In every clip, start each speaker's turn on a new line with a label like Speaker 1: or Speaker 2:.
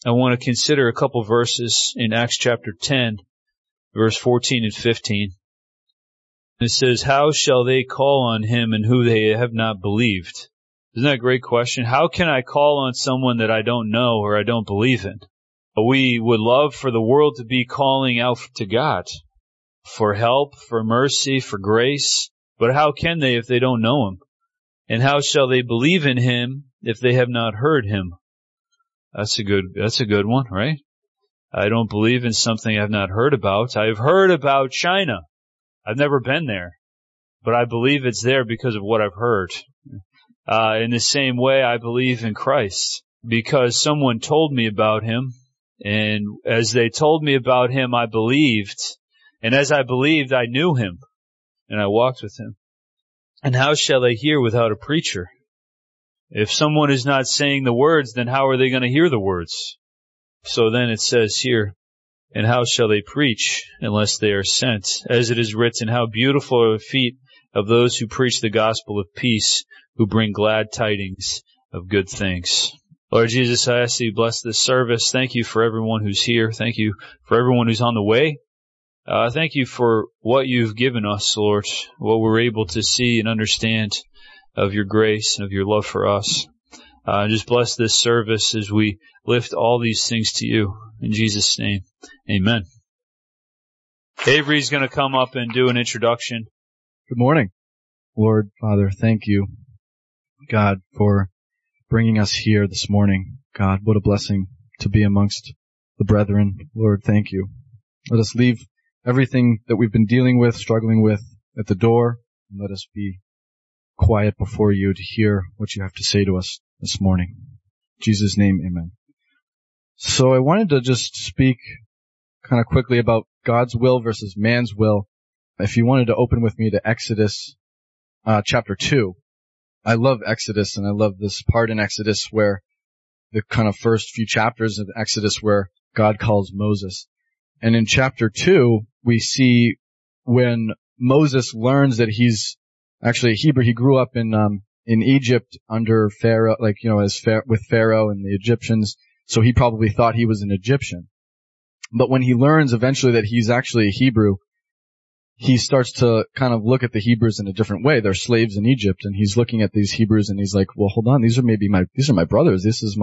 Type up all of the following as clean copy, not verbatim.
Speaker 1: I want to consider a couple verses in Acts chapter 10, verse 14 and 15. It says, how shall they call on him in who they have not believed? Isn't that a great question? How can I call on someone that I don't know or I don't believe in? We would love for the world to be calling out to God for help, for mercy, for grace. But how can they if they don't know him? And how shall they believe in him if they have not heard him? That's a good one, right? I don't believe in something I've not heard about. I've heard about China. I've never been there, but I believe it's there because of what I've heard. In the same way, I believe in Christ because someone told me about him, and as they told me about him, I believed, and as I believed, I knew him, and I walked with him. And how shall they hear without a preacher? If someone is not saying the words, then how are they going to hear the words? So then it says here, and how shall they preach unless they are sent? As it is written, how beautiful are the feet of those who preach the gospel of peace, who bring glad tidings of good things. Lord Jesus, I ask that you bless this service. Thank you for everyone who's here. Thank you for everyone who's on the way. Thank you for what you've given us, Lord, what we're able to see and understand of your grace and of your love for us. Just bless this service as we lift all these things to you. In Jesus' name, amen. Avery's going to come up and do an introduction.
Speaker 2: Good morning. Lord, Father, thank you, God, for bringing us here this morning. God, what a blessing to be amongst the brethren. Lord, thank you. Let us leave everything that we've been dealing with, struggling with, at the door, and let us be quiet before you to hear what you have to say to us this morning. In Jesus' name, amen. So I wanted to just speak kind of quickly about God's will versus man's will. If you wanted to open with me to Exodus chapter 2. I love Exodus, and I love this part in Exodus where the kind of first few chapters of Exodus where God calls Moses. And in chapter 2, we see when Moses learns that he's actually a Hebrew. He grew up in Egypt under Pharaoh, with Pharaoh and the Egyptians. So he probably thought he was an Egyptian. But when he learns eventually that he's actually a Hebrew, he starts to kind of look at the Hebrews in a different way. They're slaves in Egypt, and he's looking at these Hebrews and he's like, well, hold on, these are my brothers. This is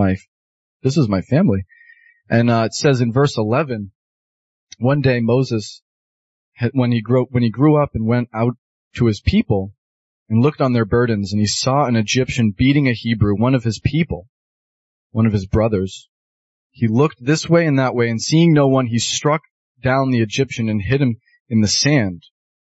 Speaker 2: my family. And it says in verse 11, one day Moses, when he grew up and went out to his people and looked on their burdens, and he saw an Egyptian beating a Hebrew, one of his people, one of his brothers. He looked this way and that way, and seeing no one, he struck down the Egyptian and hid him in the sand.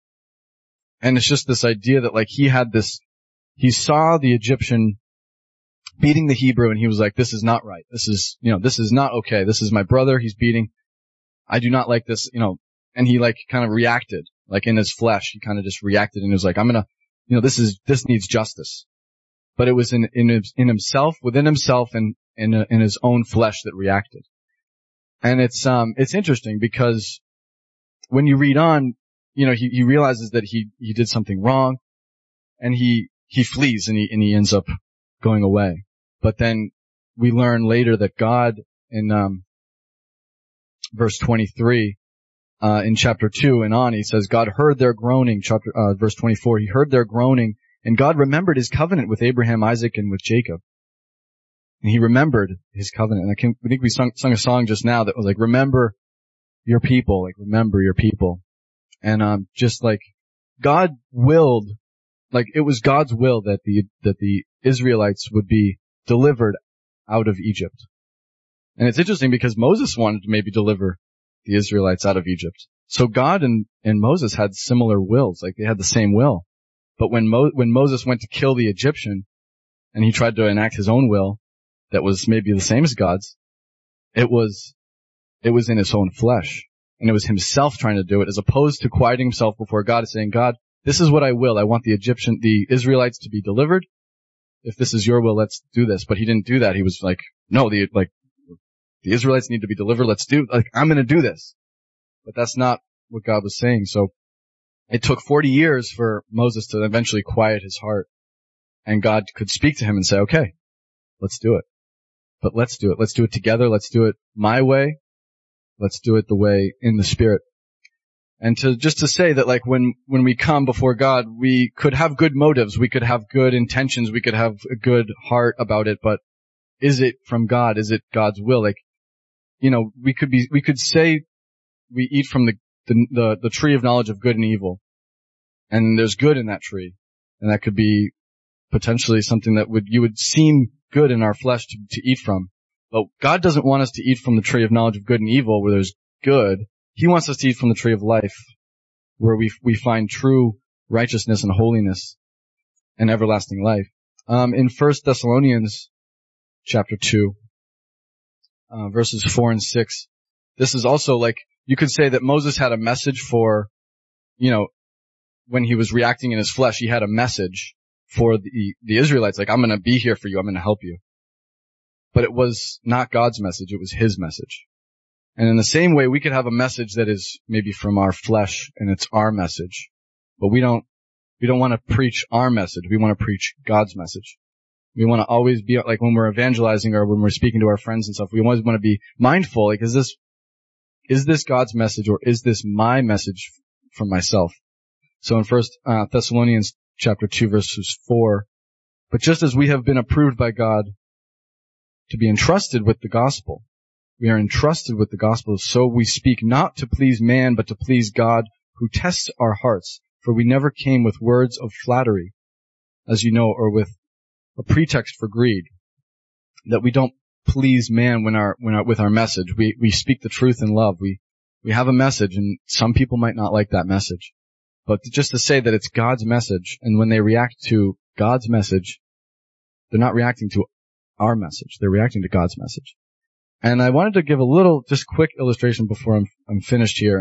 Speaker 2: And it's just this idea that he saw the Egyptian beating the Hebrew, and he was like, this is not right. This is not okay. This is my brother. He's beating. I do not like this, and he kind of reacted, in his flesh. He kind of just reacted, and he was like, this needs justice. But it was in himself, within himself, and in his own flesh that reacted. And it's interesting because when you read on, he realizes that he did something wrong, and he flees, and he ends up going away. But then we learn later that God in verse 23 in chapter 2 and on, he says God heard their groaning. Verse 24, he heard their groaning, and God remembered his covenant with Abraham, Isaac, and with Jacob. And he remembered his covenant. And I think we sung a song just now that was like, remember your people, remember your people. And God willed, it was God's will that the Israelites would be delivered out of Egypt. And it's interesting because Moses wanted to maybe deliver the Israelites out of Egypt. So God and Moses had similar wills, they had the same will. But when Moses went to kill the Egyptian, and he tried to enact his own will that was maybe the same as God's, it was in his own flesh. And it was himself trying to do it, as opposed to quieting himself before God and saying, God, this is what I will. I want the Israelites to be delivered. If this is your will, let's do this. But he didn't do that. He was like, no, the Israelites need to be delivered. I'm going to do this. But that's not what God was saying. So it took 40 years for Moses to eventually quiet his heart. And God could speak to him and say, okay, let's do it. but let's do it. Let's do it together. Let's do it my way. Let's do it the way in the Spirit. And to say that like when we come before God, we could have good motives, we could have good intentions, we could have a good heart about it, but is it from God? Is it God's will? Like, you know, we could say we eat from the tree of knowledge of good and evil, and there's good in that tree, and that could be potentially something that you would seem good in our flesh to eat from. But God doesn't want us to eat from the tree of knowledge of good and evil where there's good. He wants us to eat from the tree of life where we find true righteousness and holiness and everlasting life. In 1 Thessalonians chapter 2, verses 4 and 6, this is also like, you could say that Moses had a message for, you know, when he was reacting in his flesh, he had a message for the Israelites, like, I'm going to be here for you, I'm going to help you. But it was not God's message, it was his message. And in the same way, we could have a message that is maybe from our flesh and it's our message. But we don't want to preach our message, we want to preach God's message. We want to always be, like when we're evangelizing or when we're speaking to our friends and stuff, we always want to be mindful, like, is this God's message or is this my message from myself? So in 1 Thessalonians chapter 2 verses 4, but just as we have been approved by God to be entrusted with the gospel, we are entrusted with the gospel, so we speak not to please man, but to please God, who tests our hearts. For we never came with words of flattery, as you know, or with a pretext for greed, that we don't please man with our message. We speak the truth in love. We have a message, and some people might not like that message. But just to say that it's God's message, and when they react to God's message, they're not reacting to our message. They're reacting to God's message. And I wanted to give a little, just quick illustration before I'm finished here.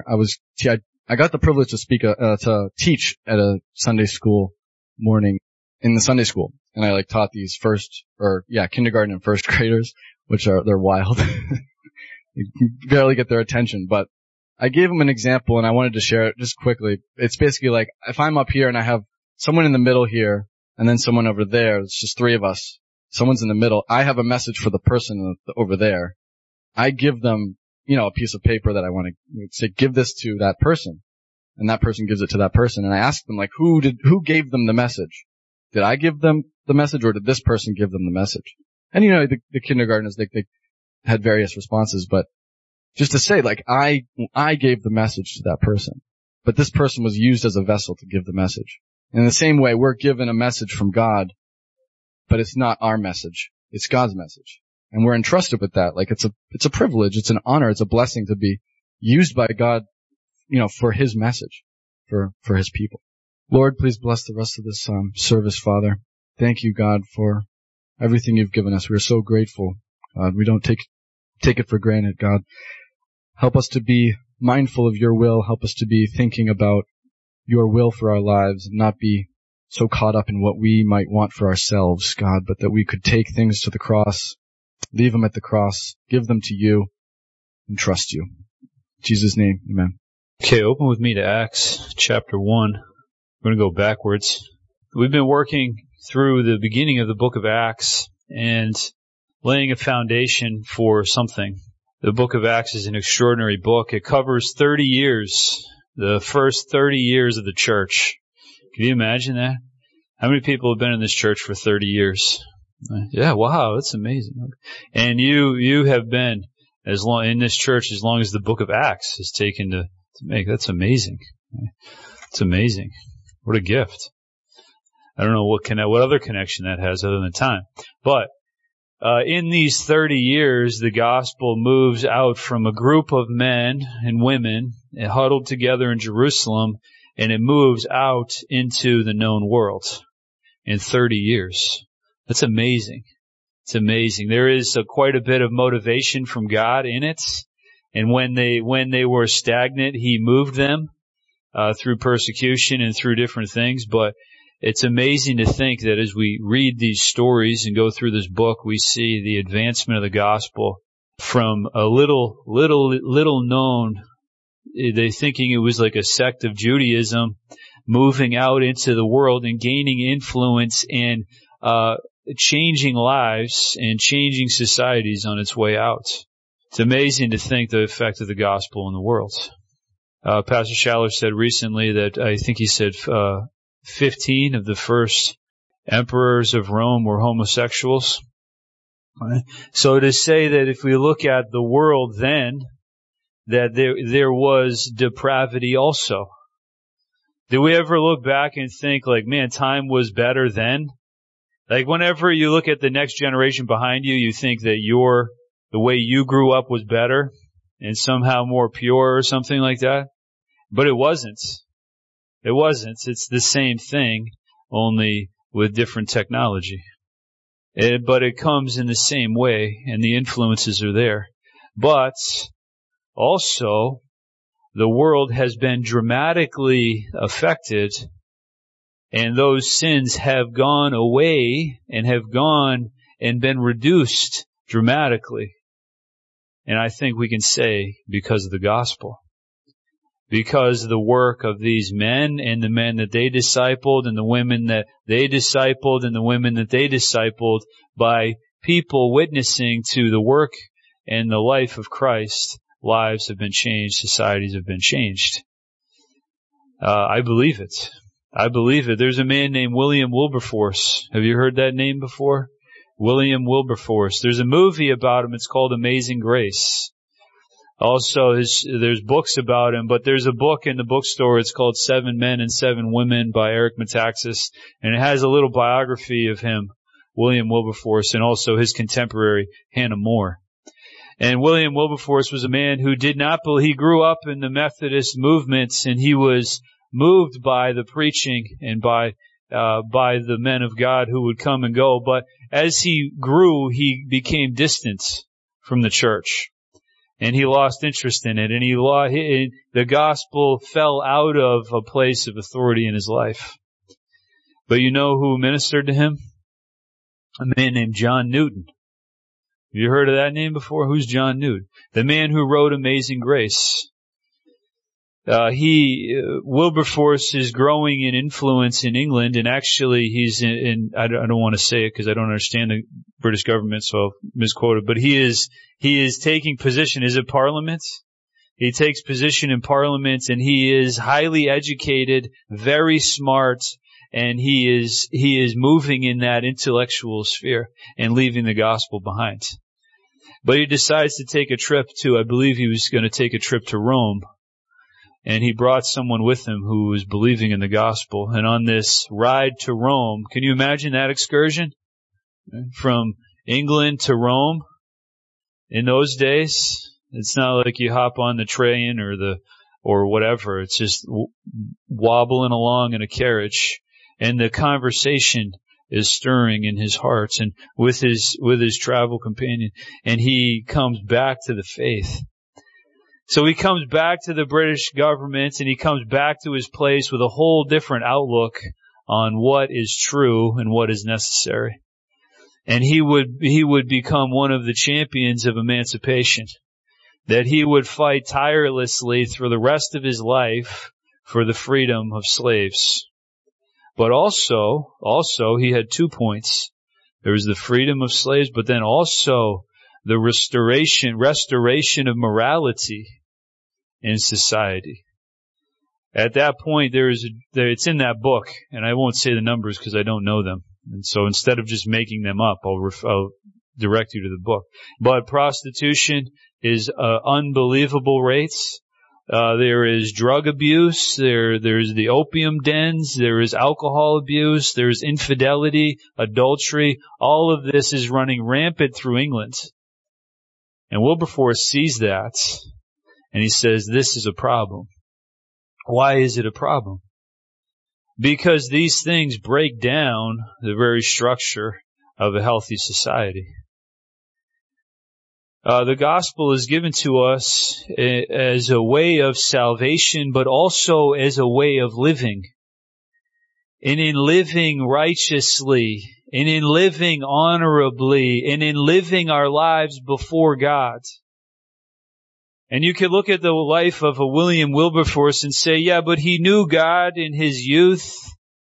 Speaker 2: I got the privilege to teach at a Sunday school morning in the Sunday school. And I taught these kindergarten and first graders, they're wild. You barely get their attention, but I gave them an example and I wanted to share it just quickly. It's basically like, if I'm up here and I have someone in the middle here and then someone over there, it's just three of us. Someone's in the middle. I have a message for the person over there. I give them, a piece of paper that I want to say, give this to that person. And that person gives it to that person. And I ask them, who gave them the message? Did I give them the message or did this person give them the message? And the kindergartners, they had various responses, but just to say, I gave the message to that person. But this person was used as a vessel to give the message. In the same way, we're given a message from God, but it's not our message. It's God's message. And we're entrusted with that. It's a privilege, it's an honor, it's a blessing to be used by God, for his message, for his people. Lord, please bless the rest of this service, Father. Thank you, God, for everything you've given us. We're so grateful, God. We don't take it for granted, God. Help us to be mindful of your will. Help us to be thinking about your will for our lives and not be so caught up in what we might want for ourselves, God, but that we could take things to the cross, leave them at the cross, give them to you, and trust you. In Jesus' name, amen.
Speaker 1: Okay, open with me to Acts chapter 1. We're going to go backwards. We've been working through the beginning of the book of Acts and laying a foundation for something. The book of Acts is an extraordinary book. It covers 30 years, the first 30 years of the church. Can you imagine that? How many people have been in this church for 30 years? Yeah, wow, that's amazing. And you have been in this church as long as the book of Acts has taken to make. That's amazing. It's amazing. What a gift. I don't know what other connection that has other than time. But in these 30 years, the gospel moves out from a group of men and women huddled together in Jerusalem, and it moves out into the known world in 30 years. That's amazing. It's amazing. There is quite a bit of motivation from God in it. And when they were stagnant, he moved them through persecution and through different things. But it's amazing to think that as we read these stories and go through this book, we see the advancement of the gospel from a little known, they thinking it was like a sect of Judaism, moving out into the world and gaining influence and changing lives and changing societies on its way out. It's amazing to think the effect of the gospel in the world. Pastor Schaller said recently that, I think he said 15 of the first emperors of Rome were homosexuals. So to say that if we look at the world then, that there was depravity also. Did we ever look back and think like, man, time was better then? Like whenever you look at the next generation behind you, you think that the way you grew up was better and somehow more pure or something like that. But it wasn't. It wasn't. It's the same thing, only with different technology. But it comes in the same way, and the influences are there. But also, the world has been dramatically affected, and those sins have gone away and have gone and been reduced dramatically. And I think we can say because of the gospel. Because of the work of these men and the men that they discipled and the women that they discipled and the women that they discipled, by people witnessing to the work and the life of Christ, lives have been changed, societies have been changed. I believe it. I believe it. There's a man named William Wilberforce. Have you heard that name before? William Wilberforce. There's a movie about him. It's called Amazing Grace. Also, there's books about him, but there's a book in the bookstore. It's called 7 Men and 7 Women by Eric Metaxas, and it has a little biography of him, William Wilberforce, and also his contemporary, Hannah More. And William Wilberforce was a man who did not believe. He grew up in the Methodist movements, and he was moved by the preaching and by the men of God who would come and go. But as he grew, he became distant from the church. And he lost interest in it, and the gospel fell out of a place of authority in his life. But you know who ministered to him? A man named John Newton. Have you heard of that name before? Who's John Newton? The man who wrote Amazing Grace. Wilberforce is growing in influence in England, and actually he's I don't want to say it because I don't understand the British government, so I'll misquote it, but he is taking position. Is it Parliament? He takes position in Parliament, and he is highly educated, very smart, and he is moving in that intellectual sphere and leaving the gospel behind. But he decides to take a trip I believe he was going to take a trip to Rome. And he brought someone with him who was believing in the gospel. And on this ride to Rome, can you imagine that excursion? From England to Rome in those days? It's not like you hop on the train or whatever. It's just wobbling along in a carriage. And the conversation is stirring in his heart and with his travel companion. And he comes back to the faith. So he comes back to the British government, and he comes back to his place with a whole different outlook on what is true and what is necessary. And he would become one of the champions of emancipation, that he would fight tirelessly through the rest of his life for the freedom of slaves. But also he had 2 points. There was the freedom of slaves, but then also the restoration of morality in society. At that point, it's in that book, and I won't say the numbers because I don't know them. And so instead of just making them up, I'll direct you to the book. But prostitution is unbelievable rates. There is drug abuse. There's the opium dens. There is alcohol abuse. There's infidelity, adultery. All of this is running rampant through England. And Wilberforce sees that, and he says, this is a problem. Why is it a problem? Because these things break down the very structure of a healthy society. The gospel is given to us as a way of salvation, but also as a way of living. And in living righteously, and in living honorably, and in living our lives before God. And you can look at the life of a William Wilberforce and say, yeah, but he knew God in his youth.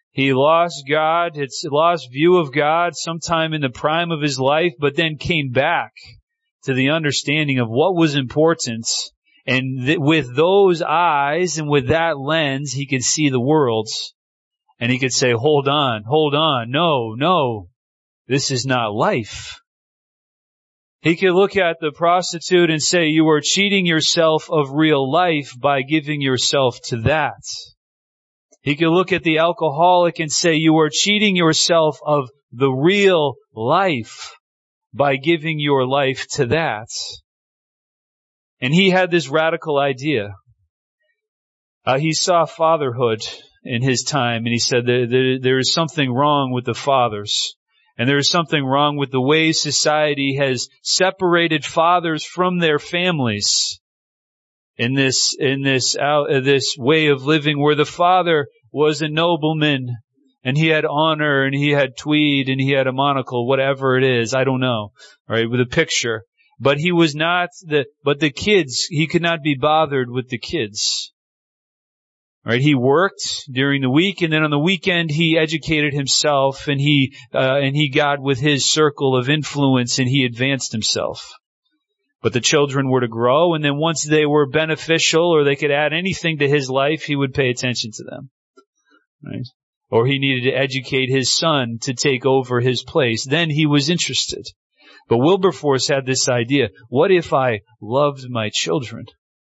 Speaker 1: He lost God, lost view of God sometime in the prime of his life, but then came back to the understanding of what was important. And with those eyes and with that lens, he could see the world. And he could say, hold on, no, this is not life. He could look at the prostitute and say, you are cheating yourself of real life by giving yourself to that. He could look at the alcoholic and say, you are cheating yourself of the real life by giving your life to that. And he had this radical idea. He saw fatherhood in his time, and he said there is something wrong with the fathers. And there is something wrong with the way society has separated fathers from their families in this way of living where the father was a nobleman and he had honor and he had tweed and he had a monocle, whatever it is, I don't know, all right, with a picture. But he was not but the kids, he could not be bothered with the kids. Right, he worked during the week, and then on the weekend he educated himself, and he got with his circle of influence, and he advanced himself. But the children were to grow, and then once they were beneficial or they could add anything to his life, he would pay attention to them. Right? Or he needed to educate his son to take over his place. Then he was interested. But Wilberforce had this idea: what if I loved my children?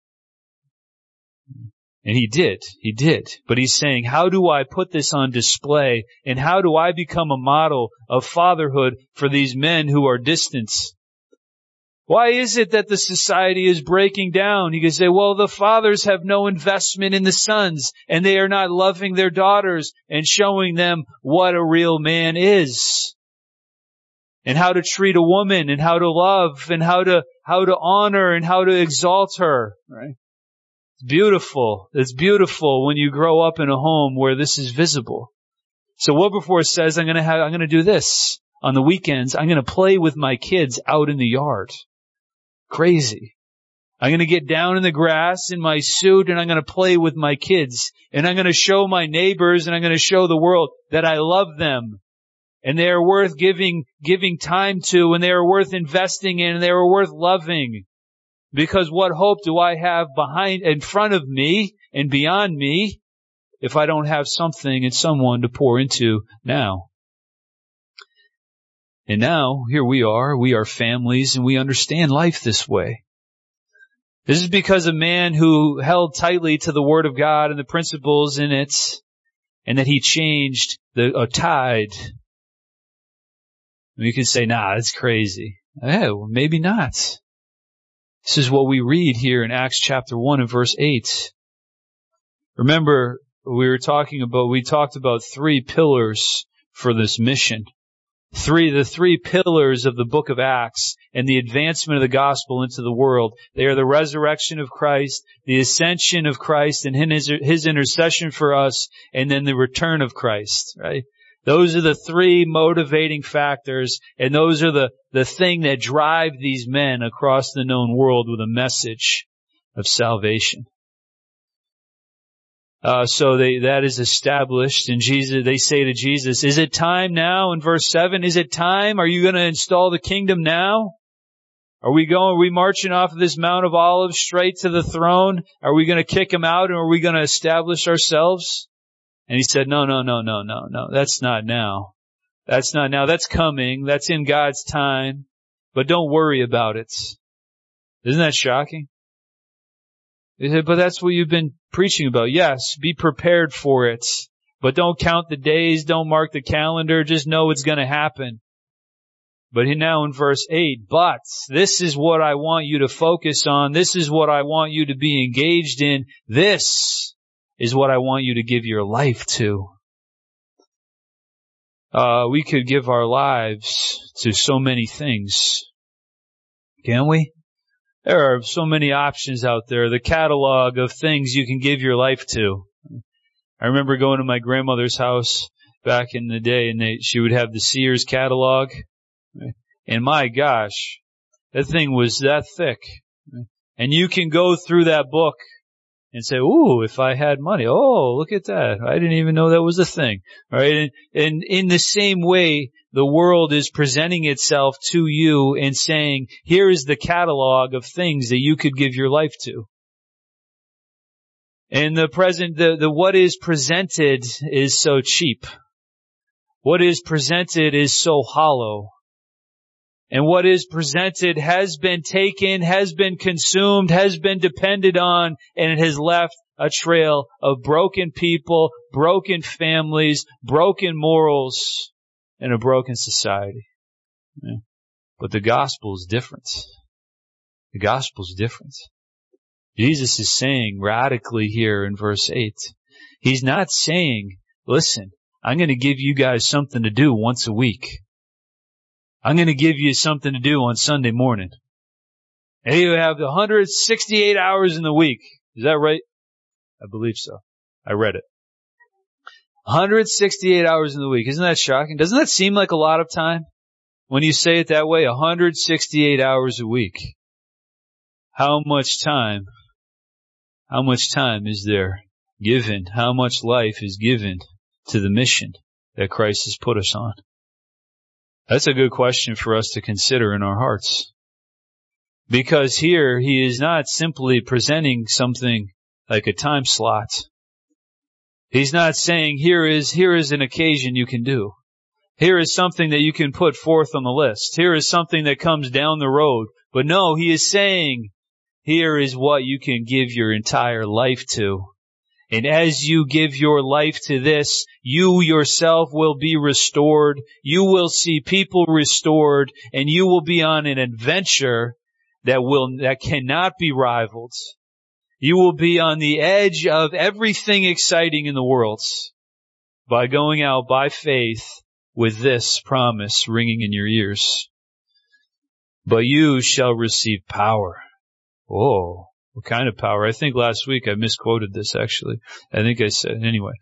Speaker 1: And he did. But he's saying, how do I put this on display? And how do I become a model of fatherhood for these men who are distant? Why is it that the society is breaking down? You can say, well, the fathers have no investment in the sons, and they are not loving their daughters and showing them what a real man is. And how to treat a woman, and how to love, and how to honor, and how to exalt her, right? Beautiful. It's beautiful when you grow up in a home where this is visible. So Wilberforce says, I'm going to do this on the weekends. I'm going to play with my kids out in the yard. Crazy. I'm going to get down in the grass in my suit, and I'm going to play with my kids, and I'm going to show my neighbors, and I'm going to show the world that I love them, and they are worth giving time to, and they are worth investing in, and they are worth loving. Because what hope do I have in front of me and beyond me if I don't have something and someone to pour into now? And now, here we are families, and we understand life this way. This is because a man who held tightly to the Word of God and the principles in it, and that he changed a tide. You can say, nah, that's crazy. Well, maybe not. This is what we read here in Acts chapter 1 and verse 8. Remember, we talked about 3 pillars for this mission. The 3 pillars of the book of Acts and the advancement of the gospel into the world. They are the resurrection of Christ, the ascension of Christ and his intercession for us, and then the return of Christ, right? Those are the 3 motivating factors, and those are the thing that drive these men across the known world with a message of salvation. So that is established, and they say to Jesus, is it time now? In verse 7, is it time? Are you going to install the kingdom now? Are we marching off of this Mount of Olives straight to the throne? Are we going to kick him out, or are we going to establish ourselves? And he said, no, that's not now. That's not now. That's coming. That's in God's time. But don't worry about it. Isn't that shocking? He said, but that's what you've been preaching about. Yes, be prepared for it. But don't count the days. Don't mark the calendar. Just know it's going to happen. But now in verse 8, but this is what I want you to focus on. This is what I want you to be engaged in. This is what I want you to give your life to. We could give our lives to so many things. Can we? There are so many options out there. The catalog of things you can give your life to. I remember going to my grandmother's house back in the day, and she would have the Sears catalog. And my gosh, that thing was that thick. And you can go through that book and say, ooh, if I had money, oh, look at that. I didn't even know that was a thing. All right. And in the same way, the world is presenting itself to you and saying, here is the catalog of things that you could give your life to. And the what is presented is so cheap. What is presented is so hollow. And what is presented has been taken, has been consumed, has been depended on, and it has left a trail of broken people, broken families, broken morals, and a broken society. Yeah. But the gospel is different. The gospel is different. Jesus is saying radically here in verse 8, he's not saying, listen, I'm going to give you guys something to do once a week. I'm going to give you something to do on Sunday morning. And you have 168 hours in the week. Is that right? I believe so. I read it. 168 hours in the week. Isn't that shocking? Doesn't that seem like a lot of time? When you say it that way, 168 hours a week. How much time is there given? How much life is given to the mission that Christ has put us on? That's a good question for us to consider in our hearts. Because here, he is not simply presenting something like a time slot. He's not saying, here is an occasion you can do. Here is something that you can put forth on the list. Here is something that comes down the road. But no, he is saying, here is what you can give your entire life to. And as you give your life to this, you yourself will be restored. You will see people restored, and you will be on an adventure that cannot be rivaled. You will be on the edge of everything exciting in the world by going out by faith with this promise ringing in your ears. But you shall receive power. Oh. What kind of power? I think last week I misquoted this, actually. I think I said, anyway.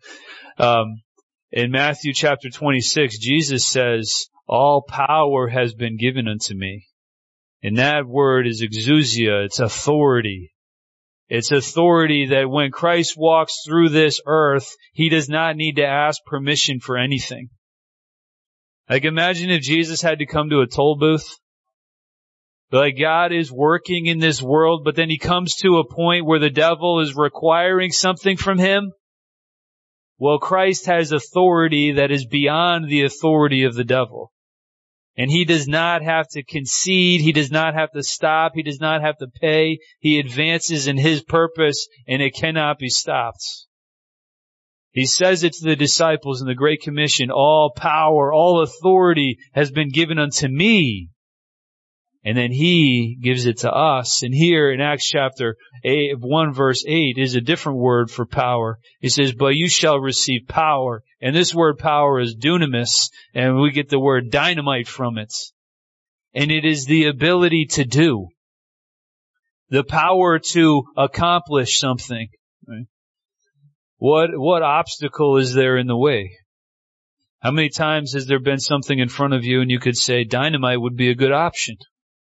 Speaker 1: In Matthew chapter 26, Jesus says, all power has been given unto me. And that word is exousia. It's authority. It's authority that when Christ walks through this earth, he does not need to ask permission for anything. Like, imagine if Jesus had to come to a toll booth. Like, God is working in this world, but then he comes to a point where the devil is requiring something from him. Well, Christ has authority that is beyond the authority of the devil. And he does not have to concede. He does not have to stop. He does not have to pay. He advances in his purpose, and it cannot be stopped. He says it to the disciples in the Great Commission, all power, all authority has been given unto me. And then he gives it to us. And here in Acts chapter 1 verse 8 is a different word for power. He says, but you shall receive power. And this word power is dunamis, and we get the word dynamite from it. And it is the ability to do. The power to accomplish something. Right? What obstacle is there in the way? How many times has there been something in front of you and you could say dynamite would be a good option?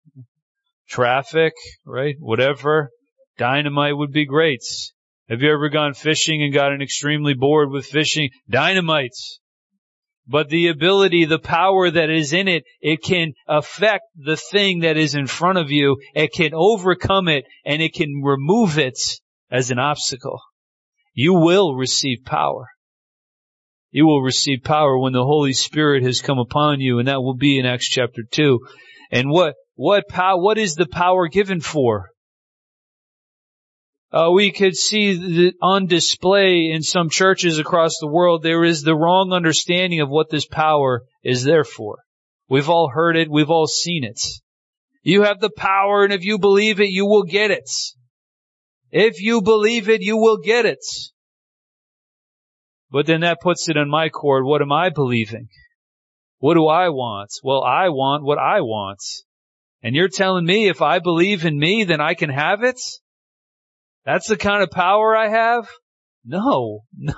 Speaker 1: Traffic, right? Whatever. Dynamite would be great. Have you ever gone fishing and gotten extremely bored with fishing? Dynamite. But the ability, the power that is in it, it can affect the thing that is in front of you. It can overcome it, and it can remove it as an obstacle. You will receive power. You will receive power when the Holy Spirit has come upon you, and that will be in Acts chapter 2. And what is the power given for? We could see on display in some churches across the world, there is the wrong understanding of what this power is there for. We've all heard it. We've all seen it. You have the power, and if you believe it, you will get it. If you believe it, you will get it. But then that puts it on my court. What am I believing? What do I want? Well, I want what I want. And you're telling me if I believe in me, then I can have it? That's the kind of power I have? No.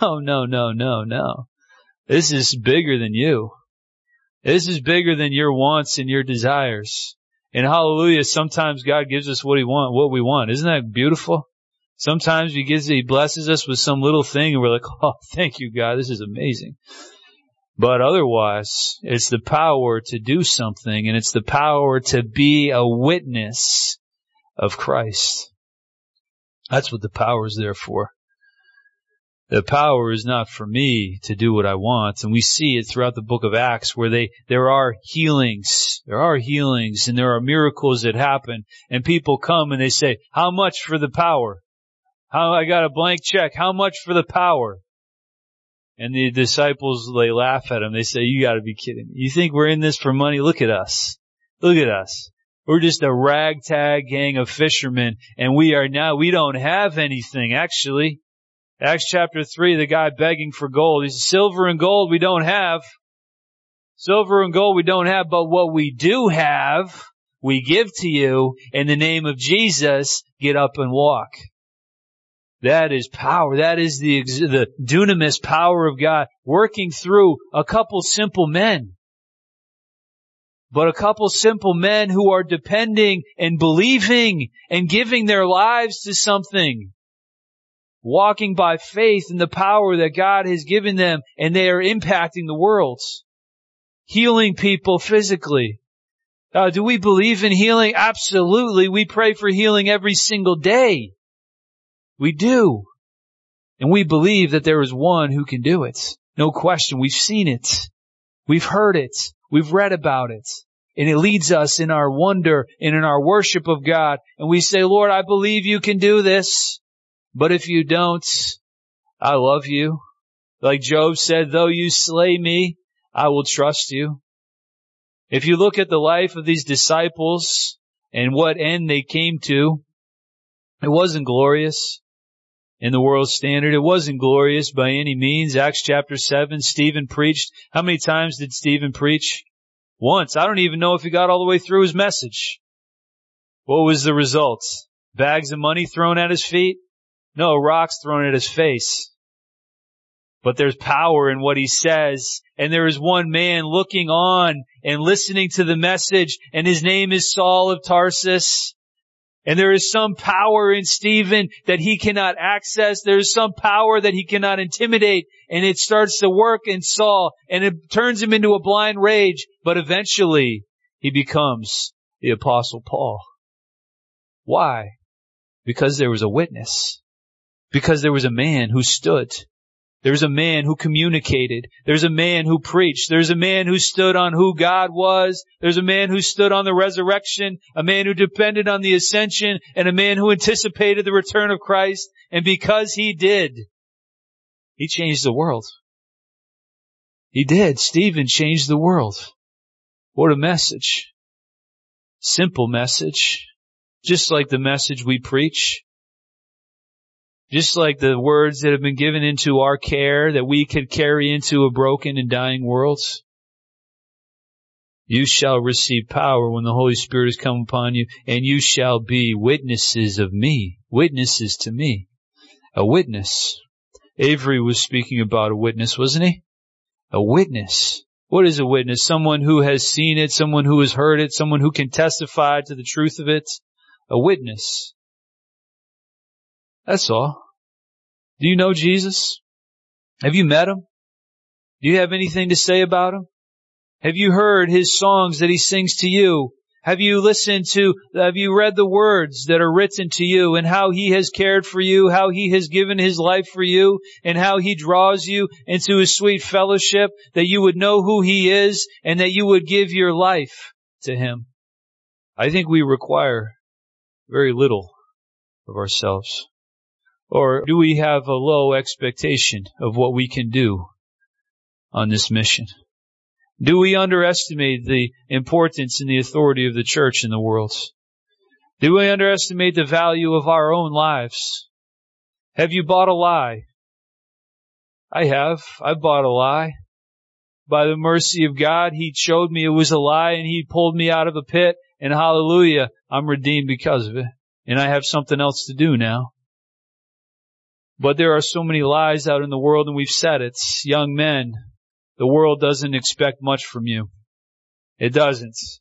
Speaker 1: This is bigger than you. This is bigger than your wants and your desires. And hallelujah, sometimes God gives us what we want. Isn't that beautiful? Sometimes He blesses us with some little thing and we're like, oh, thank you, God, this is amazing. But otherwise, it's the power to do something, and it's the power to be a witness of Christ. That's what the power is there for. The power is not for me to do what I want. And we see it throughout the book of Acts where there are healings. There are healings and there are miracles that happen. And people come and they say, how much for the power? I got a blank check. How much for the power? And the disciples, they laugh at him. They say, you gotta be kidding me. You think we're in this for money? Look at us. Look at us. We're just a ragtag gang of fishermen, and we don't have anything, actually. Acts chapter 3, the guy begging for gold. He says, silver and gold we don't have. Silver and gold we don't have, but what we do have, we give to you. In the name of Jesus, get up and walk. That is power. That is the dunamis power of God working through a couple simple men. But a couple simple men who are depending and believing and giving their lives to something. Walking by faith in the power that God has given them, and they are impacting the world. Healing people physically. Do we believe in healing? Absolutely. We pray for healing every single day. We do. And we believe that there is one who can do it. No question. We've seen it. We've heard it. We've read about it. And it leads us in our wonder and in our worship of God. And we say, Lord, I believe you can do this. But if you don't, I love you. Like Job said, though you slay me, I will trust you. If you look at the life of these disciples and what end they came to, it wasn't glorious. In the world's standard, it wasn't glorious by any means. Acts chapter 7, Stephen preached. How many times did Stephen preach? Once. I don't even know if he got all the way through his message. What was the result? Bags of money thrown at his feet? No, rocks thrown at his face. But there's power in what he says. And there is one man looking on and listening to the message, and his name is Saul of Tarsus. And there is some power in Stephen that he cannot access. There is some power that he cannot intimidate. And it starts to work in Saul, and it turns him into a blind rage. But eventually, he becomes the Apostle Paul. Why? Because there was a witness. Because there was a man who stood. There's a man who communicated. There's a man who preached. There's a man who stood on who God was. There's a man who stood on the resurrection, a man who depended on the ascension, and a man who anticipated the return of Christ. And because he did, he changed the world. He did. Stephen changed the world. What a message. Simple message. Just like the message we preach. Just like the words that have been given into our care that we could carry into a broken and dying world. You shall receive power when the Holy Spirit has come upon you, and you shall be witnesses of me. Witnesses to me. A witness. Avery was speaking about a witness, wasn't he? A witness. What is a witness? Someone who has seen it, someone who has heard it, someone who can testify to the truth of it. A witness. That's all. Do you know Jesus? Have you met him? Do you have anything to say about him? Have you heard his songs that he sings to you? Have you read the words that are written to you, and how he has cared for you, how he has given his life for you, and how he draws you into his sweet fellowship, that you would know who he is and that you would give your life to him? I think we require very little of ourselves. Or do we have a low expectation of what we can do on this mission? Do we underestimate the importance and the authority of the church in the world? Do we underestimate the value of our own lives? Have you bought a lie? I have. I bought a lie. By the mercy of God, he showed me it was a lie, and he pulled me out of a pit, and hallelujah, I'm redeemed because of it. And I have something else to do now. But there are so many lies out in the world, and we've said it. Young men, the world doesn't expect much from you. It doesn't.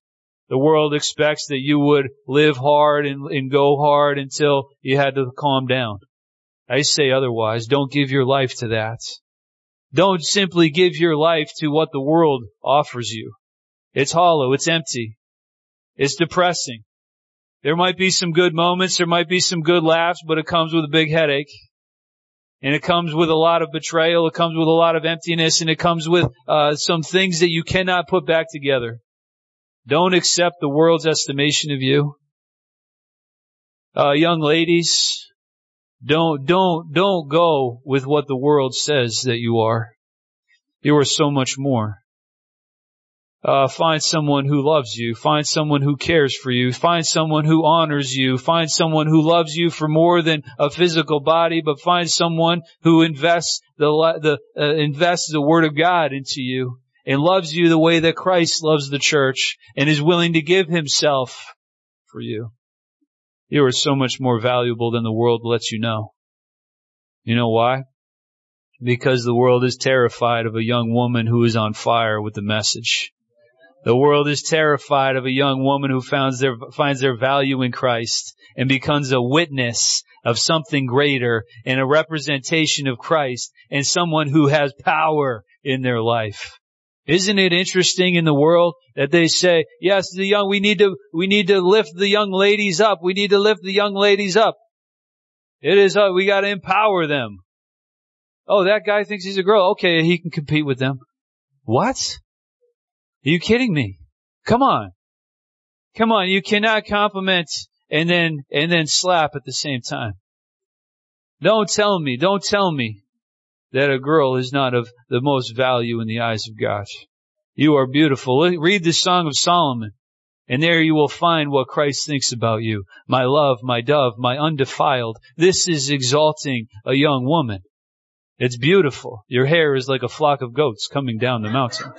Speaker 1: The world expects that you would live hard and go hard until you had to calm down. I say otherwise. Don't give your life to that. Don't simply give your life to what the world offers you. It's hollow. It's empty. It's depressing. There might be some good moments. There might be some good laughs, but it comes with a big headache. And it comes with a lot of betrayal. It comes with a lot of emptiness. And it comes with some things that you cannot put back together. Don't accept the world's estimation of you. Young ladies, don't go with what the world says that you are. You are so much more. Find someone who loves you. Find someone who cares for you. Find someone who honors you. Find someone who loves you for more than a physical body, but find someone who invests the Word of God into you and loves you the way that Christ loves the church and is willing to give Himself for you. You are so much more valuable than the world lets you know. You know why? Because the world is terrified of a young woman who is on fire with the message. The world is terrified of a young woman who finds their value in Christ and becomes a witness of something greater and a representation of Christ and someone who has power in their life. Isn't it interesting in the world that they say, yes, we need to lift the young ladies up. We need to lift the young ladies up. It is, we got to empower them. Oh, that guy thinks he's a girl. Okay, he can compete with them. What? Are you kidding me? Come on. You cannot compliment and then slap at the same time. Don't tell me that a girl is not of the most value in the eyes of God. You are beautiful. Read the Song of Solomon, and there you will find what Christ thinks about you. My love, my dove, my undefiled. This is exalting a young woman. It's beautiful. Your hair is like a flock of goats coming down the mountain.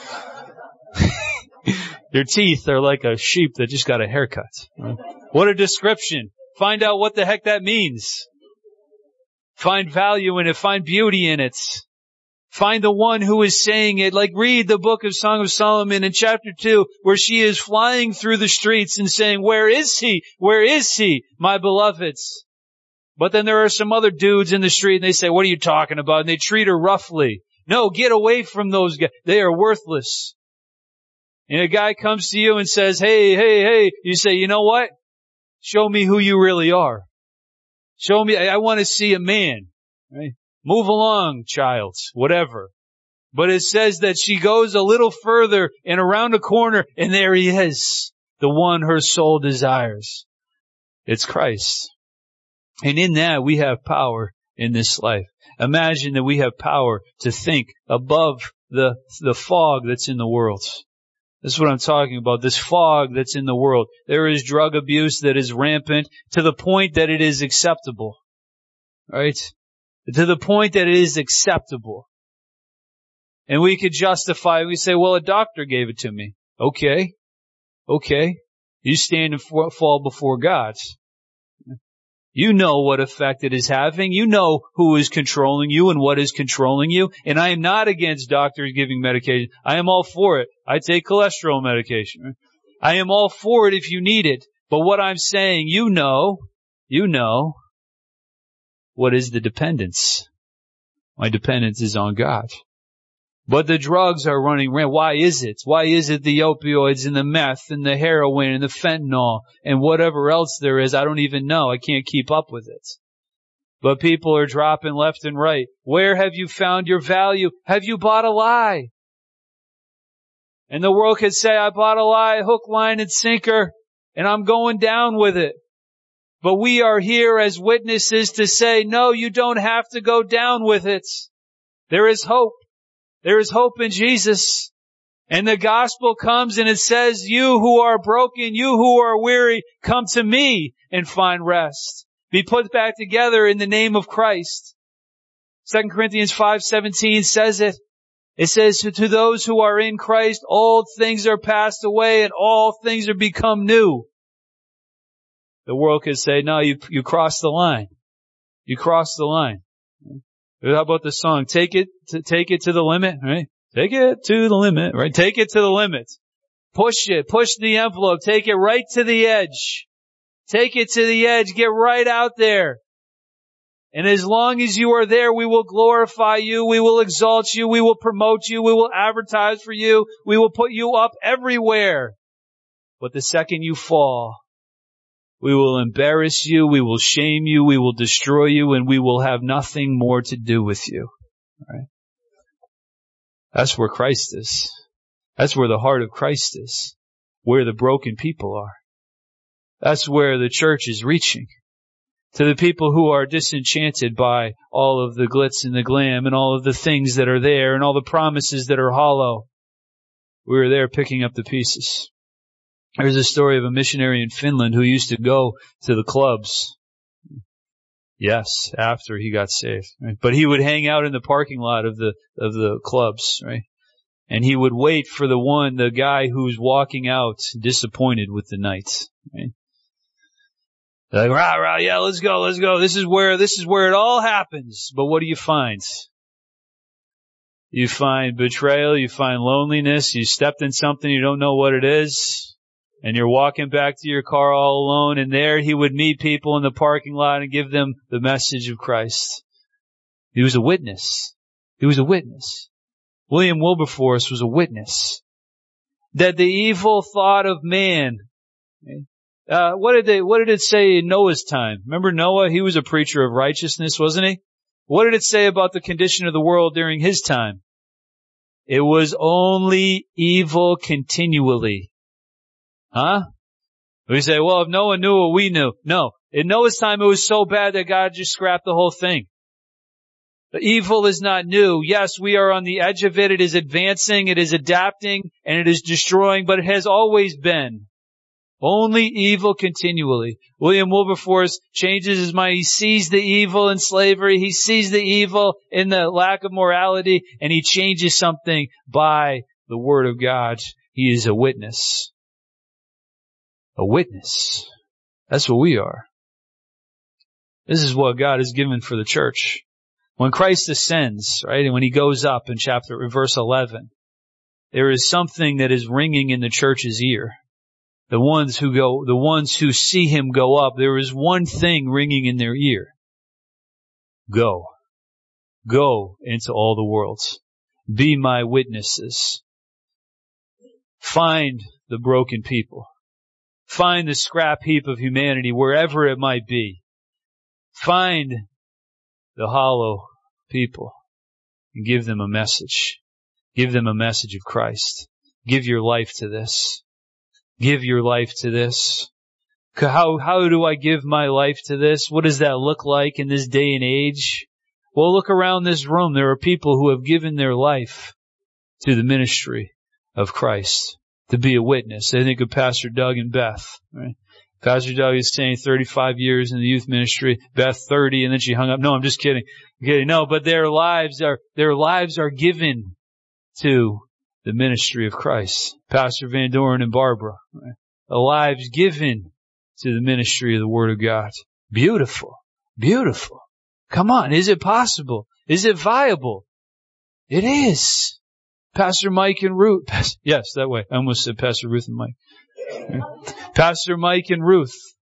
Speaker 1: Your teeth are like a sheep that just got a haircut. What a description. Find out what the heck that means. Find value in it. Find beauty in it. Find the one who is saying it. Like read the book of Song of Solomon in chapter 2 where she is flying through the streets and saying, where is he? Where is he, my beloveds? But then there are some other dudes in the street and they say, what are you talking about? And they treat her roughly. No, get away from those guys. They are worthless. And a guy comes to you and says, hey, you say, you know what? Show me who you really are. Show me, I want to see a man. Right? Move along, child, whatever. But it says that she goes a little further and around a corner and there he is, the one her soul desires. It's Christ. And in that we have power in this life. Imagine that we have power to think above the fog that's in the world. This is what I'm talking about, this fog that's in the world. There is drug abuse that is rampant to the point that it is acceptable. Right? To the point that it is acceptable. And we could justify, we say, well, a doctor gave it to me. Okay. You stand and fall before God. You know what effect it is having. You know who is controlling you and what is controlling you. And I am not against doctors giving medication. I am all for it. I take cholesterol medication. I am all for it if you need it. But what I'm saying, you know, what is the dependence? My dependence is on God. But the drugs are running rampant. Why is it? Why is it the opioids and the meth and the heroin and the fentanyl and whatever else there is? I don't even know. I can't keep up with it. But people are dropping left and right. Where have you found your value? Have you bought a lie? And the world could say, I bought a lie, hook, line, and sinker, and I'm going down with it. But we are here as witnesses to say, no, you don't have to go down with it. There is hope. There is hope in Jesus. And the gospel comes and it says, you who are broken, you who are weary, come to me and find rest. Be put back together in the name of Christ. 2 Corinthians 5:17 says it. It says, to those who are in Christ, old things are passed away and all things are become new. The world could say, no, you crossed the line. You crossed the line. How about the song? Take it to the limit, right? Take it to the limit, right? Take it to the limit. Push it. Push the envelope. Take it right to the edge. Take it to the edge. Get right out there. And as long as you are there, we will glorify you. We will exalt you. We will promote you. We will advertise for you. We will put you up everywhere. But the second you fall, we will embarrass you. We will shame you. We will destroy you. And we will have nothing more to do with you. All right? That's where Christ is. That's where the heart of Christ is. Where the broken people are. That's where the church is reaching. To the people who are disenchanted by all of the glitz and the glam and all of the things that are there and all the promises that are hollow. We're there picking up the pieces. There's a story of a missionary in Finland who used to go to the clubs. Yes, after he got saved. Right? But he would hang out in the parking lot of the clubs, right? And he would wait for the guy who's walking out disappointed with the night, right? Like, rah, rah, yeah, let's go. This is where it all happens. But what do you find? You find betrayal, you find loneliness, you stepped in something, you don't know what it is, and you're walking back to your car all alone, and there he would meet people in the parking lot and give them the message of Christ. He was a witness. He was a witness. William Wilberforce was a witness. That the evil thought of man, okay? What did it say in Noah's time? Remember Noah? He was a preacher of righteousness, wasn't he? What did it say about the condition of the world during his time? It was only evil continually. Huh? We say, well, if Noah knew what we knew. No. In Noah's time, it was so bad that God just scrapped the whole thing. The evil is not new. Yes, we are on the edge of it. It is advancing, it is adapting, and it is destroying, but it has always been. Only evil continually. William Wilberforce changes his mind. He sees the evil in slavery. He sees the evil in the lack of morality, and he changes something by the Word of God. He is a witness. A witness. That's what we are. This is what God has given for the church. When Christ ascends, right, and when he goes up in verse 11, there is something that is ringing in the church's ear. The ones who see him go up, there is one thing ringing in their ear. Go. Go into all the worlds. Be my witnesses. Find the broken people. Find the scrap heap of humanity wherever it might be. Find the hollow people and give them a message. Give them a message of Christ. Give your life to this. Give your life to this. How do I give my life to this? What does that look like in this day and age? Well, look around this room. There are people who have given their life to the ministry of Christ, to be a witness. I think of Pastor Doug and Beth, right? Pastor Doug is saying 35 years in the youth ministry, Beth 30, and then she hung up. No, I'm just kidding. No, but their lives are given to the ministry of Christ. Pastor Van Doren and Barbara, right? Lives given to the ministry of the Word of God. Beautiful. Beautiful. Come on. Is it possible? Is it viable? It is. Pastor Mike and Ruth. Yes, that way. I almost said Pastor Ruth and Mike. Pastor Mike and Ruth.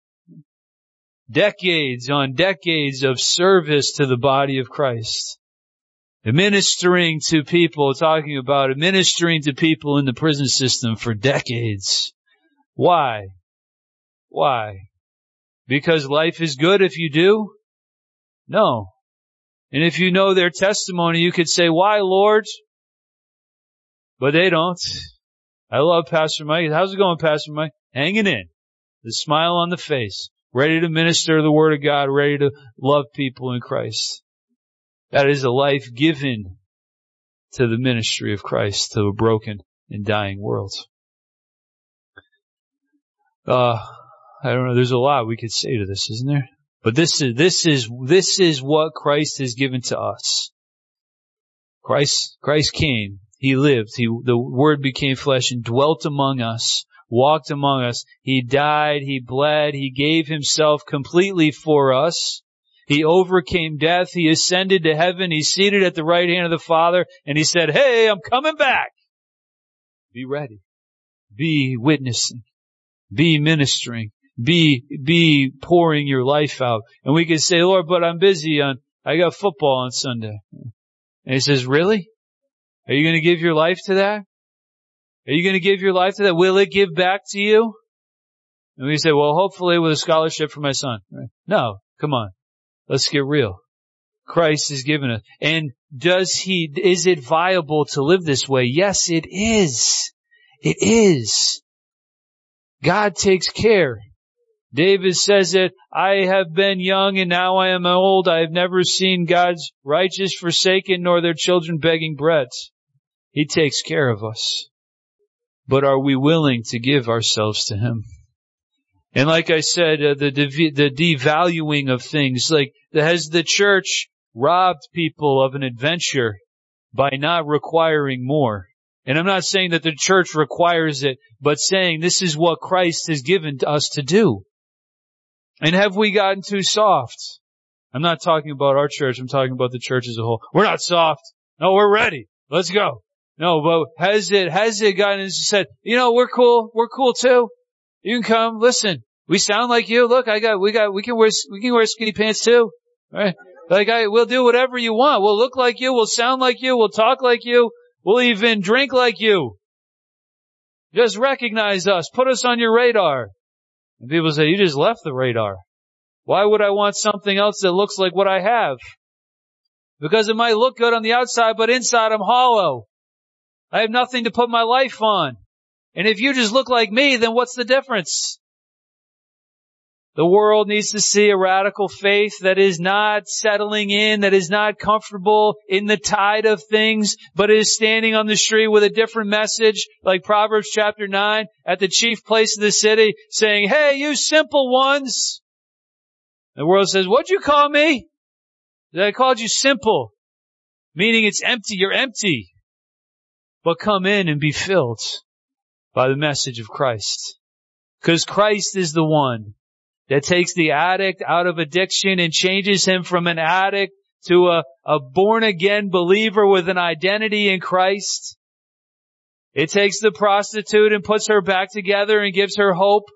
Speaker 1: Decades on decades of service to the body of Christ. Ministering to people, ministering to people in the prison system for decades. Why? Why? Because life is good if you do? No. And if you know their testimony, you could say, why, Lord? But they don't. I love Pastor Mike. How's it going, Pastor Mike? Hanging in. The smile on the face. Ready to minister the Word of God. Ready to love people in Christ. That is a life given to the ministry of Christ, to a broken and dying world. I don't know. There's a lot we could say to this, isn't there? But this is what Christ has given to us. Christ came. He lived. The Word became flesh and dwelt among us, walked among us. He died. He bled. He gave himself completely for us. He overcame death. He ascended to heaven. He's seated at the right hand of the Father. And he said, hey, I'm coming back. Be ready. be witnessing, be ministering, be pouring your life out. And we can say, Lord, but I'm busy I got football on Sunday. And he says, really? Are you going to give your life to that? Are you going to give your life to that? Will it give back to you? And we say, well, hopefully with a scholarship for my son. No, come on. Let's get real. Christ has given us. And is it viable to live this way? Yes, it is. It is. God takes care. David says that I have been young and now I am old. I have never seen God's righteous forsaken nor their children begging bread. He takes care of us. But are we willing to give ourselves to Him? And like I said, the devaluing of things, like has the church robbed people of an adventure by not requiring more? And I'm not saying that the church requires it, but saying this is what Christ has given to us to do. And have we gotten too soft? I'm not talking about our church. I'm talking about the church as a whole. We're not soft. No, we're ready. Let's go. No, but has it gotten and said, we're cool. We're cool too. You can come. Listen, we sound like you. Look, we can wear skinny pants too. Right? We'll do whatever you want. We'll look like you. We'll sound like you. We'll talk like you. We'll even drink like you. Just recognize us. Put us on your radar. And people say, you just left the radar. Why would I want something else that looks like what I have? Because it might look good on the outside, but inside I'm hollow. I have nothing to put my life on. And if you just look like me, then what's the difference? The world needs to see a radical faith that is not settling in, that is not comfortable in the tide of things, but is standing on the street with a different message, like Proverbs chapter 9, at the chief place of the city, saying, hey, you simple ones. The world says, what'd you call me? I called you simple, meaning it's empty, you're empty. But come in and be filled by the message of Christ. Because Christ is the one that takes the addict out of addiction and changes him from an addict to a born-again believer with an identity in Christ. It takes the prostitute and puts her back together and gives her hope.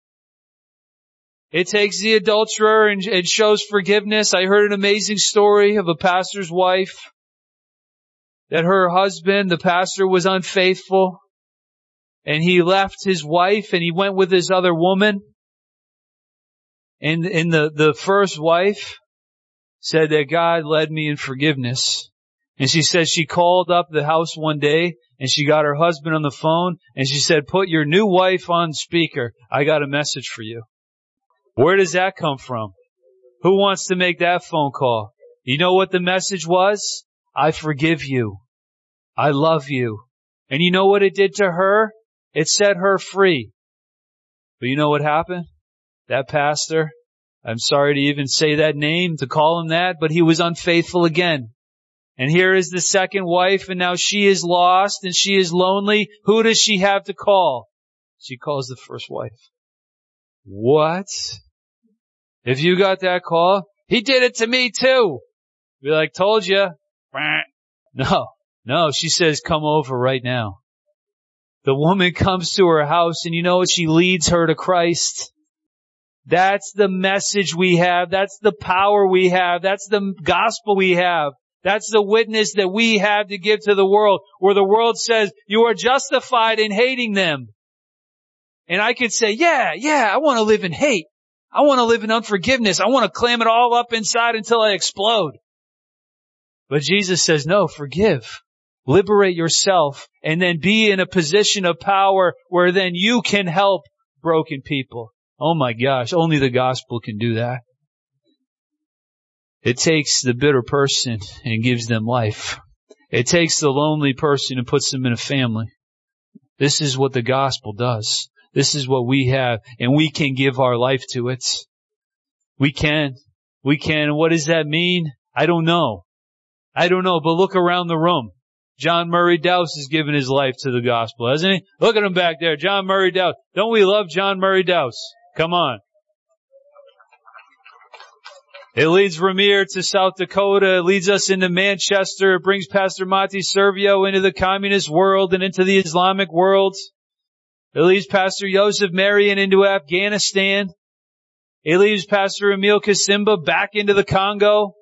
Speaker 1: It takes the adulterer and shows forgiveness. I heard an amazing story of a pastor's wife that her husband, the pastor, was unfaithful. And he left his wife and he went with this other woman. And the first wife said that God led me in forgiveness. And she said she called up the house one day and she got her husband on the phone and she said, put your new wife on speaker. I got a message for you. Where does that come from? Who wants to make that phone call? You know what the message was? I forgive you. I love you. And you know what it did to her? It set her free. But you know what happened? That pastor, I'm sorry to even say that name, to call him that, but he was unfaithful again. And here is the second wife, and now she is lost and she is lonely. Who does she have to call? She calls the first wife. What? If you got that call, he did it to me too. Be like, told you. No, she says, come over right now. The woman comes to her house and you know what? She leads her to Christ. That's the message we have. That's the power we have. That's the gospel we have. That's the witness that we have to give to the world, where the world says you are justified in hating them. And I could say, yeah, I want to live in hate. I want to live in unforgiveness. I want to clam it all up inside until I explode. But Jesus says, no, forgive. Liberate yourself and then be in a position of power where then you can help broken people. Oh my gosh, only the gospel can do that. It takes the bitter person and gives them life. It takes the lonely person and puts them in a family. This is what the gospel does. This is what we have, and we can give our life to it. We can. And what does that mean? I don't know, but look around the room. John Murray Dowse has given his life to the gospel, hasn't he? Look at him back there, John Murray Dowse. Don't we love John Murray Dowse? Come on. It leads Ramir to South Dakota. It leads us into Manchester. It brings Pastor Monty Servio into the communist world and into the Islamic world. It leaves Pastor Joseph Marion into Afghanistan. It leaves Pastor Emil Kasimba back into the Congo.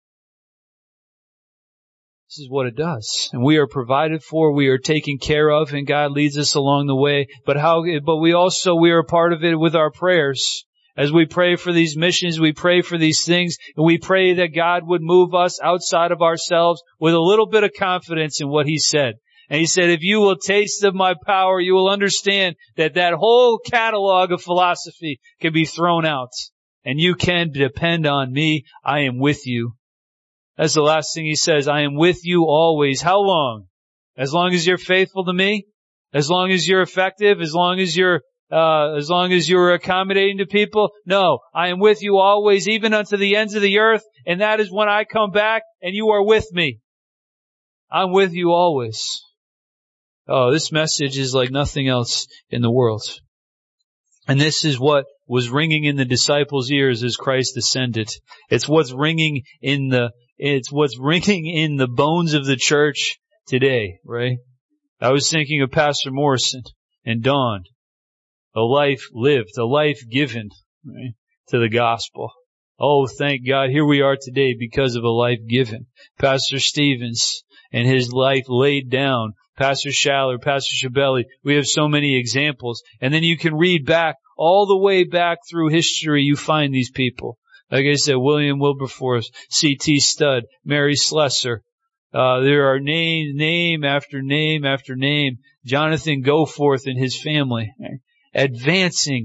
Speaker 1: This is what it does. And we are provided for, we are taken care of, and God leads us along the way. But we are a part of it with our prayers. As we pray for these missions, we pray for these things, and we pray that God would move us outside of ourselves with a little bit of confidence in what He said. And He said, if you will taste of my power, you will understand that whole catalog of philosophy can be thrown out. And you can depend on me. I am with you. That's the last thing He says. I am with you always. How long? As long as you're faithful to me? As long as you're effective? As long as you're accommodating to people? No, I am with you always, even unto the ends of the earth. And that is when I come back and you are with me. I'm with you always. Oh, this message is like nothing else in the world. And this is what was ringing in the disciples' ears as Christ ascended. It's what's ringing in the bones of the church today, right? I was thinking of Pastor Morrison and Dawn. A life lived, a life given, right, to the gospel. Oh, thank God, here we are today because of a life given. Pastor Stevens and his life laid down. Pastor Schaller, Pastor Shabelli. We have so many examples. And then you can read back, all the way back through history, you find these people. Like I said, William Wilberforce, C.T. Studd, Mary Slessor. There are name after name after name. Jonathan Goforth and his family. Right? Advancing.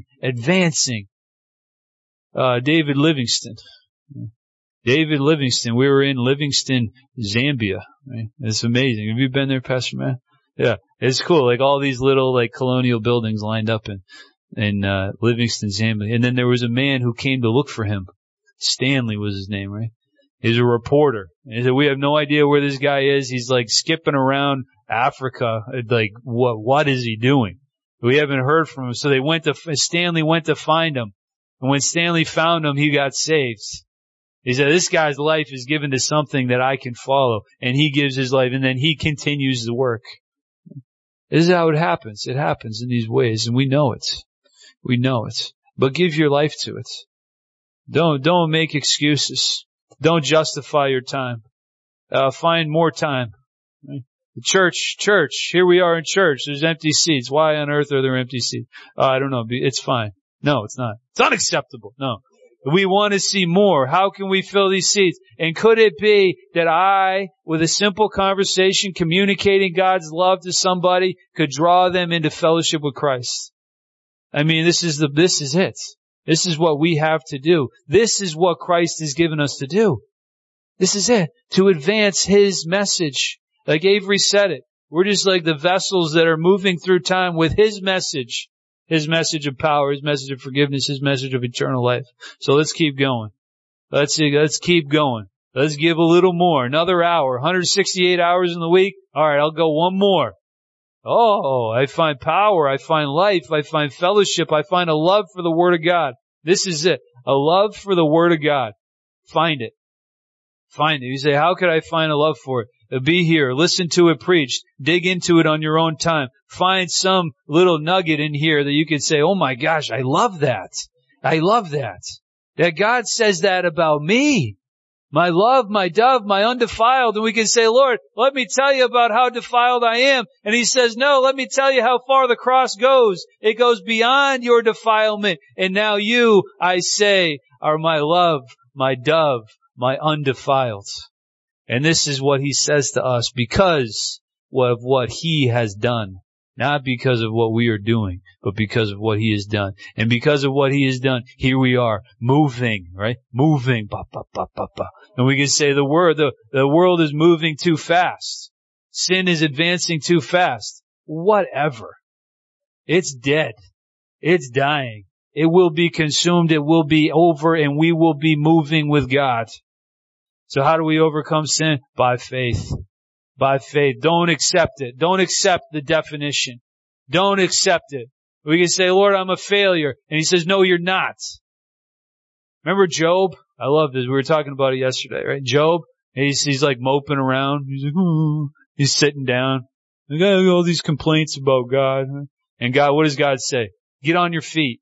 Speaker 1: David Livingstone. We were in Livingstone, Zambia. Right? It's amazing. Have you been there, Pastor Matt? Yeah. It's cool. Like all these little like colonial buildings lined up in Livingstone, Zambia. And then there was a man who came to look for him. Stanley was his name, right? He's a reporter. And he said, we have no idea where this guy is. He's like skipping around Africa. Like, what is he doing? We haven't heard from him. So Stanley went to find him. And when Stanley found him, he got saved. He said, this guy's life is given to something that I can follow. And he gives his life, and then he continues the work. This is how it happens. It happens in these ways, and we know it. We know it. But give your life to it. Don't make excuses. Don't justify your time. Find more time. Right? Church, here we are in church. There's empty seats. Why on earth are there empty seats? I don't know. It's fine. No, it's not. It's unacceptable. No. We want to see more. How can we fill these seats? And could it be that I, with a simple conversation, communicating God's love to somebody, could draw them into fellowship with Christ? I mean, this is it. This is what we have to do. This is what Christ has given us to do. This is it. To advance His message. Like Avery said it. We're just like the vessels that are moving through time with His message. His message of power, His message of forgiveness, His message of eternal life. So let's keep going. Let's keep going. Let's give a little more. Another hour. 168 hours in the week. All right, I'll go one more. Oh, I find power. I find life. I find fellowship. I find a love for the Word of God. This is it. A love for the Word of God. Find it. Find it. You say, how could I find a love for it? Be here. Listen to it preached. Dig into it on your own time. Find some little nugget in here that you can say, oh my gosh, I love that. I love that. That God says that about me. My love, my dove, my undefiled. And we can say, Lord, let me tell you about how defiled I am. And He says, no, let me tell you how far the cross goes. It goes beyond your defilement. And now you, I say, are my love, my dove, my undefiled. And this is what He says to us because of what He has done. Not because of what we are doing, but because of what He has done. And because of what He has done, here we are, moving, right? Moving. Ba, ba, ba, ba, ba. And we can say the world is moving too fast. Sin is advancing too fast. Whatever. It's dead. It's dying. It will be consumed. It will be over, and we will be moving with God. So how do we overcome sin? By faith. By faith. Don't accept it. Don't accept the definition. Don't accept it. We can say, Lord, I'm a failure. And He says, no, you're not. Remember Job? I love this. We were talking about it yesterday, right? Job, he's like moping around. He's like, ooh. He's sitting down. I got all these complaints about God. And God, what does God say? Get on your feet.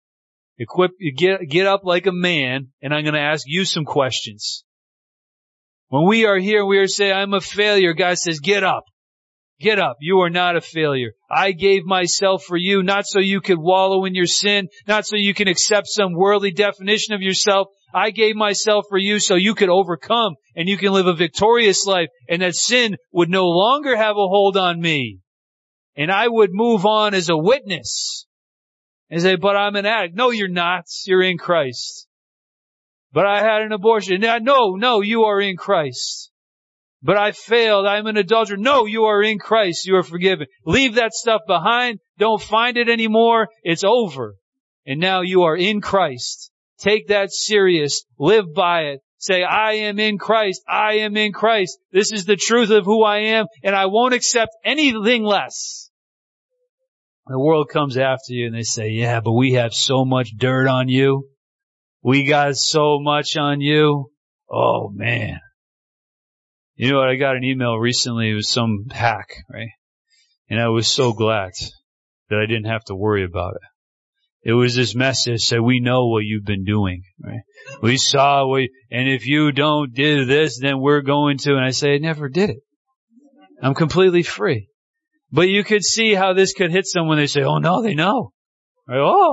Speaker 1: Get up like a man, and I'm going to ask you some questions. When we are here, we are saying, I'm a failure. God says, get up. Get up. You are not a failure. I gave myself for you, not so you could wallow in your sin, not so you can accept some worldly definition of yourself. I gave myself for you so you could overcome and you can live a victorious life, and that sin would no longer have a hold on me. And I would move on as a witness and say, but I'm an addict. No, you're not. You're in Christ. But I had an abortion. No, you are in Christ. But I failed. I'm an adulterer. No, you are in Christ. You are forgiven. Leave that stuff behind. Don't find it anymore. It's over. And now you are in Christ. Take that serious. Live by it. Say, I am in Christ. I am in Christ. This is the truth of who I am, and I won't accept anything less. The world comes after you and they say, yeah, but we have so much dirt on you. We got so much on you. Oh, man. You know what? I got an email recently. It was some hack, right? And I was so glad that I didn't have to worry about it. It was this message that we know what you've been doing, right? We saw and if you don't do this, then we're going to. And I say, I never did it. I'm completely free. But you could see how this could hit someone. They say, oh no, they know. Right?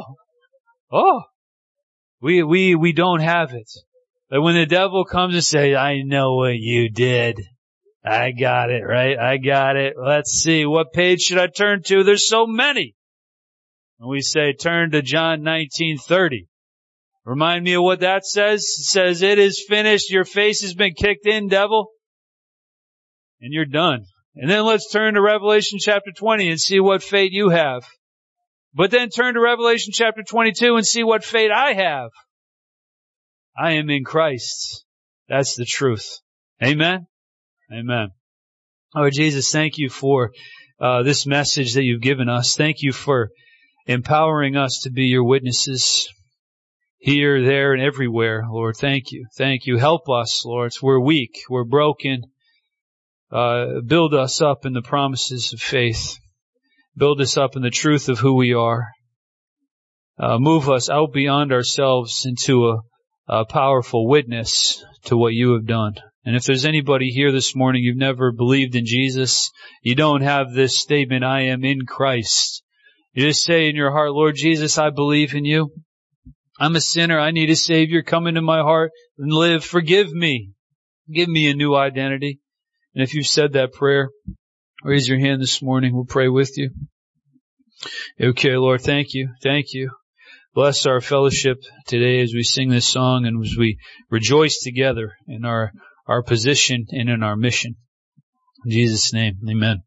Speaker 1: We don't have it. But when the devil comes and says, I know what you did. I got it, right? I got it. Let's see. What page should I turn to? There's so many. And we say, turn to John 19:30. Remind me of what that says. It says, it is finished. Your face has been kicked in, devil. And you're done. And then let's turn to Revelation chapter 20 and see what fate you have. But then turn to Revelation chapter 22 and see what fate I have. I am in Christ. That's the truth. Amen? Amen. Lord Jesus, thank you for this message that you've given us. Thank you for empowering us to be your witnesses here, there, and everywhere. Lord, thank you. Thank you. Help us, Lord. We're weak. We're broken. Build us up in the promises of faith. Build us up in the truth of who we are. Move us out beyond ourselves into a powerful witness to what you have done. And if there's anybody here this morning, you've never believed in Jesus, you don't have this statement, I am in Christ. You just say in your heart, Lord Jesus, I believe in you. I'm a sinner. I need a Savior. Come into my heart and live. Forgive me. Give me a new identity. And if you've said that prayer, raise your hand this morning. We'll pray with you. Okay, Lord, thank you. Thank you. Bless our fellowship today as we sing this song and as we rejoice together in our position and in our mission. In Jesus' name, amen.